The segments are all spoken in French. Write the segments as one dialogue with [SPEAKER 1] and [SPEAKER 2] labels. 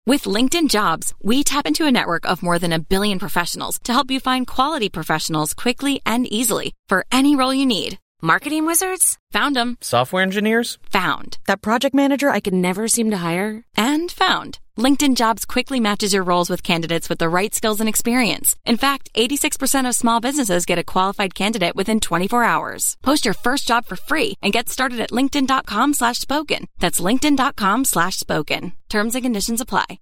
[SPEAKER 1] With LinkedIn Jobs, we tap into a network of more than 1 billion professionals to help you find quality professionals quickly and easily for any role you need. Marketing wizards? Found them.
[SPEAKER 2] Software engineers?
[SPEAKER 1] Found. That project manager I could never seem to hire? And found. LinkedIn Jobs quickly matches your roles with candidates with the right skills and experience. In fact, 86% of small businesses get a qualified candidate within 24 hours. Post your first job for free and get started at linkedin.com/spoken. That's linkedin.com/spoken. Terms and conditions apply.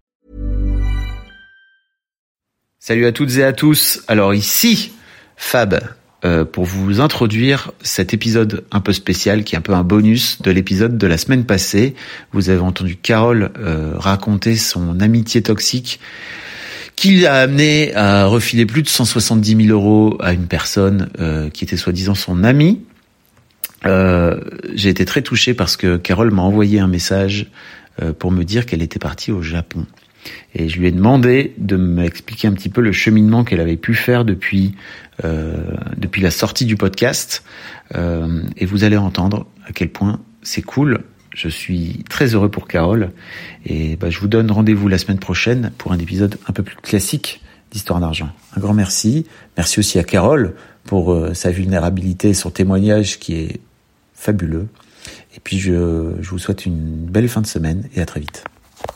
[SPEAKER 3] Salut à toutes et à tous. Alors ici, Fab, pour vous introduire cet épisode un peu spécial qui est un peu un bonus de l'épisode de la semaine passée. Vous avez entendu Carole raconter son amitié toxique qui l'a amené à refiler plus de 170 000 € à une personne qui était soi-disant son amie. J'ai été très touché parce que Carole m'a envoyé un message pour me dire qu'elle était partie au Japon. Et je lui ai demandé de m'expliquer un petit peu le cheminement qu'elle avait pu faire depuis la sortie du podcast. Et vous allez entendre à quel point c'est cool. Je suis très heureux pour Carole. Et je vous donne rendez-vous la semaine prochaine pour un épisode un peu plus classique d'Histoire d'argent. Un grand merci. Merci aussi à Carole pour sa vulnérabilité et son témoignage qui est fabuleux. Et puis je vous souhaite une belle fin de semaine et à très vite.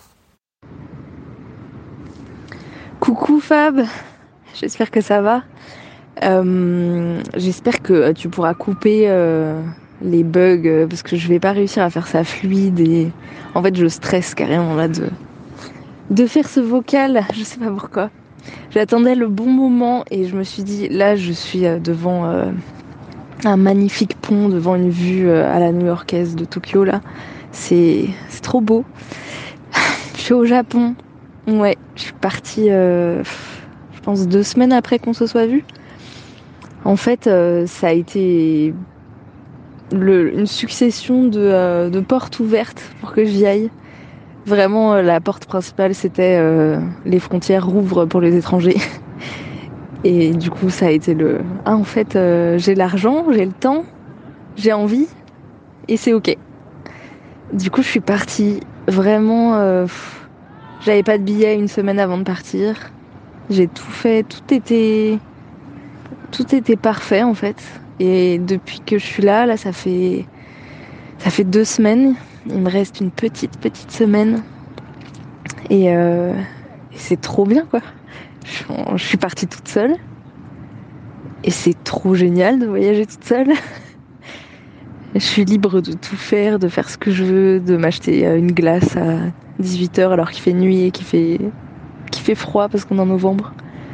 [SPEAKER 4] Coucou Fab, j'espère que ça va. J'espère que tu pourras couper les bugs parce que je vais pas réussir à faire ça fluide et en fait je stresse carrément là de faire ce vocal, je sais pas pourquoi. J'attendais le bon moment et je me suis dit là je suis devant un magnifique pont, devant une vue à la new-yorkaise de Tokyo là. C'est trop beau. Je suis au Japon. Ouais, je suis partie, je pense 2 semaines après qu'on se soit vu. En fait, ça a été une succession de portes ouvertes pour que j'y aille. Vraiment, la porte principale, c'était les frontières rouvrent pour les étrangers. Et du coup, ça a été en fait, j'ai l'argent, j'ai le temps, j'ai envie, et c'est ok. Du coup, je suis partie vraiment... J'avais pas de billet 1 semaine avant de partir. J'ai tout fait, tout était parfait en fait. Et depuis que je suis là, ça fait 2 semaines. Il me reste une petite semaine. Et c'est trop bien quoi. Je suis partie toute seule. Et c'est trop génial de voyager toute seule. Je suis libre de tout faire, de faire ce que je veux, de m'acheter une glace à 18h alors qu'il fait nuit et qu'il fait froid parce qu'on est en novembre.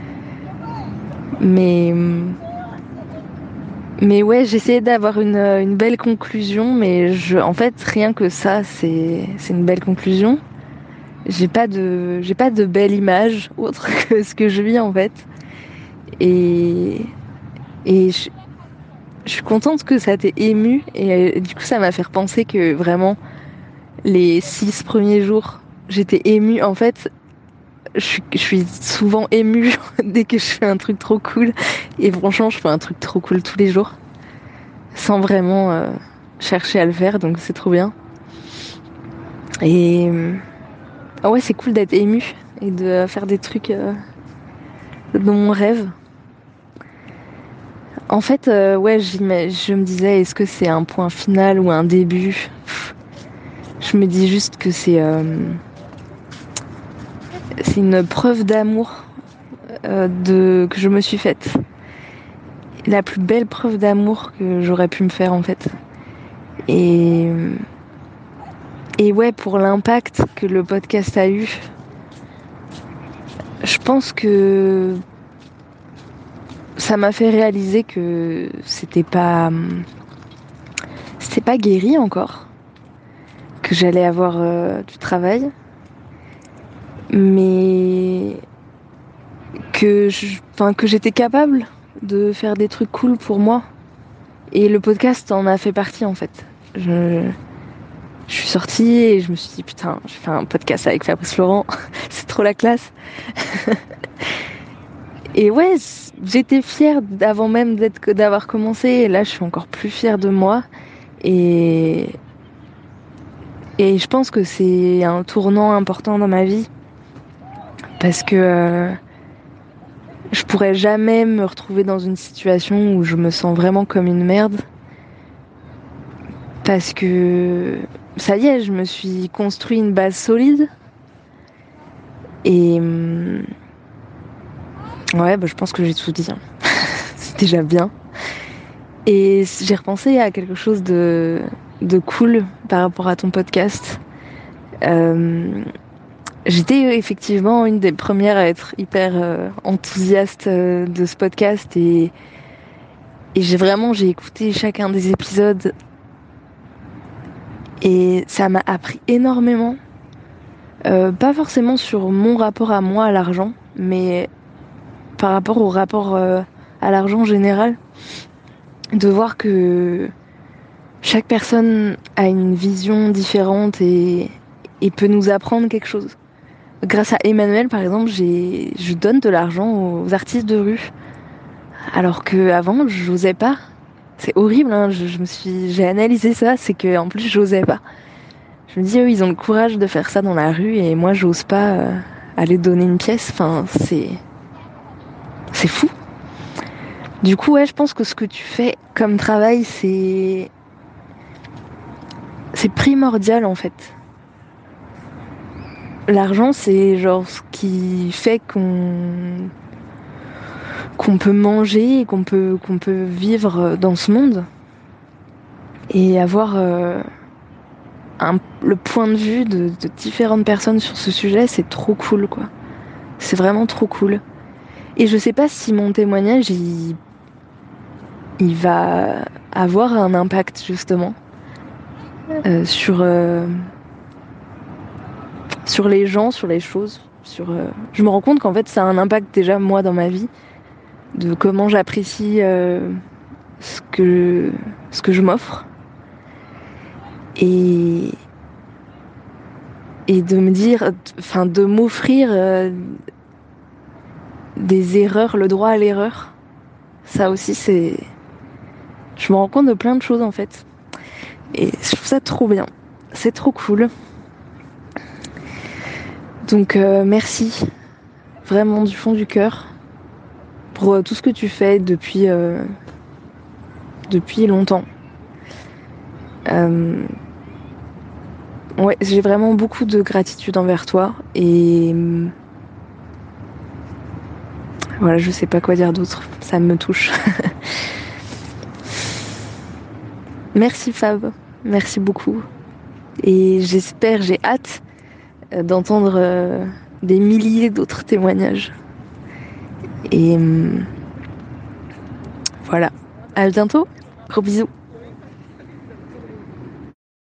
[SPEAKER 4] Mais ouais, j'essayais d'avoir une belle conclusion, mais en fait, rien que ça, c'est une belle conclusion. J'ai pas de belle image autre que ce que je vis en fait. Et je suis contente que ça t'ait émue et du coup ça m'a fait repenser que vraiment les 6 premiers jours j'étais émue. En fait je suis souvent émue dès que je fais un truc trop cool et franchement je fais un truc trop cool tous les jours sans vraiment chercher à le faire, donc c'est trop bien. Et ouais, c'est cool d'être émue et de faire des trucs dans mon rêve. En fait, ouais, je me disais, est-ce que c'est un point final ou un début ? Je me dis juste que c'est une preuve d'amour que je me suis faite. La plus belle preuve d'amour que j'aurais pu me faire, en fait. Et ouais, pour l'impact que le podcast a eu, je pense que ça m'a fait réaliser que c'était pas guéri encore, que j'allais avoir du travail, mais que j'étais capable de faire des trucs cool pour moi. Et le podcast en a fait partie en fait. Je suis sortie et je me suis dit putain, je fais un podcast avec Fabrice Laurent, c'est trop la classe. Et ouais, j'étais fière avant même d'avoir commencé, et là je suis encore plus fière de moi. Et je pense que c'est un tournant important dans ma vie. Parce que je pourrais jamais me retrouver dans une situation où je me sens vraiment comme une merde. Parce que ça y est, je me suis construit une base solide. Et ouais, je pense que j'ai tout dit. C'est déjà bien. Et j'ai repensé à quelque chose de cool par rapport à ton podcast. J'étais effectivement une des premières à être hyper enthousiaste de ce podcast et j'ai écouté chacun des épisodes et ça m'a appris énormément. Pas forcément sur mon rapport à moi à l'argent, mais par rapport au rapport à l'argent en général, de voir que chaque personne a une vision différente et peut nous apprendre quelque chose. Grâce à Emmanuel, par exemple, je donne de l'argent aux artistes de rue, alors qu'avant, j'osais pas. C'est horrible, hein, j'ai analysé ça, c'est qu'en plus, j'osais pas. Je me dis, eux, ils ont le courage de faire ça dans la rue, et moi, j'ose pas aller donner une pièce. Enfin, c'est fou. Du coup, ouais, je pense que ce que tu fais comme travail, c'est primordial, en fait. L'argent, c'est genre ce qui fait qu'on peut manger et qu'on peut vivre dans ce monde. Et avoir le point de vue de différentes personnes sur ce sujet, c'est trop cool, quoi. C'est vraiment trop cool. Et je sais pas si mon témoignage, il va avoir un impact, justement, sur les gens, sur les choses. Je me rends compte qu'en fait, ça a un impact déjà, moi, dans ma vie, de comment j'apprécie ce que je m'offre. Et de me dire, enfin, de m'offrir des erreurs, le droit à l'erreur. Ça aussi, je me rends compte de plein de choses, en fait. Et je trouve ça trop bien. C'est trop cool. Donc, merci. Vraiment du fond du cœur. Pour tout ce que tu fais depuis longtemps. Ouais, j'ai vraiment beaucoup de gratitude envers toi. Et voilà, je sais pas quoi dire d'autre. Ça me touche. Merci Fab. Merci beaucoup. Et j'ai hâte d'entendre des milliers d'autres témoignages. Et voilà. À bientôt. Gros bisous.